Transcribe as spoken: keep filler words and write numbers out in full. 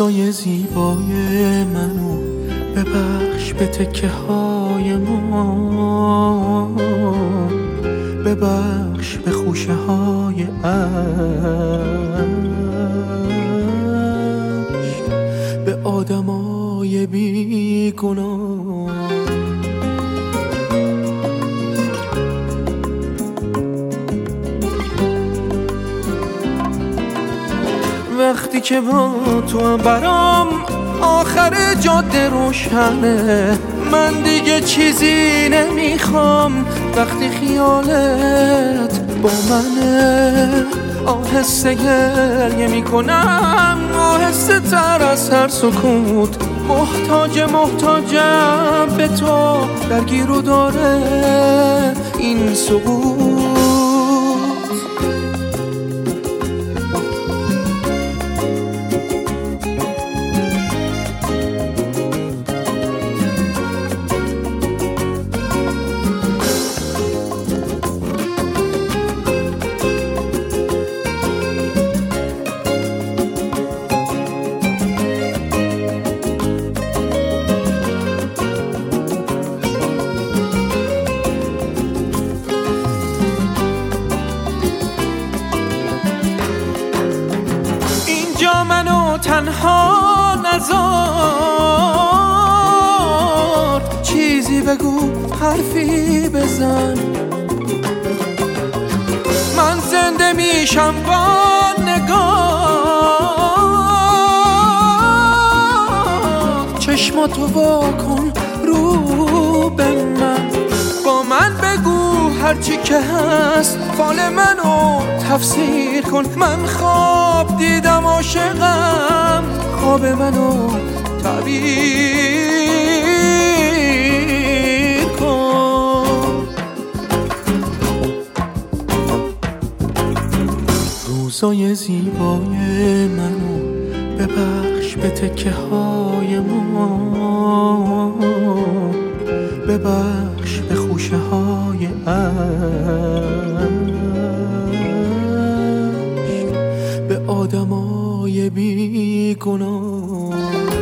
روزای زیبای منو ببخش به تکه های ما، ببخش به خوشه های عشق، به آدمای بی گناه. وقتی که با تو هم برام آخر جاده روشنه، من دیگه چیزی نمیخوام وقتی خیالت با منه. آهسته گریه میکنم، آهسته تر از هر سکوت، محتاج محتاجم به تو، درگیر و داره این سکوت. منو تنها نذار، چیزی بگو، حرفی بزن، من زنده میشم با نگاه. چشماتو واکن رو به من، با من بگو هرچی که هست، فال منو تفسیر کن. من خواب دیدم عاشقم، خواب منو تعبیر کن. روزای زیبای منو ببخش به تکه های ما، ببخش به خوشه های عشق، به آدمای بی گناه.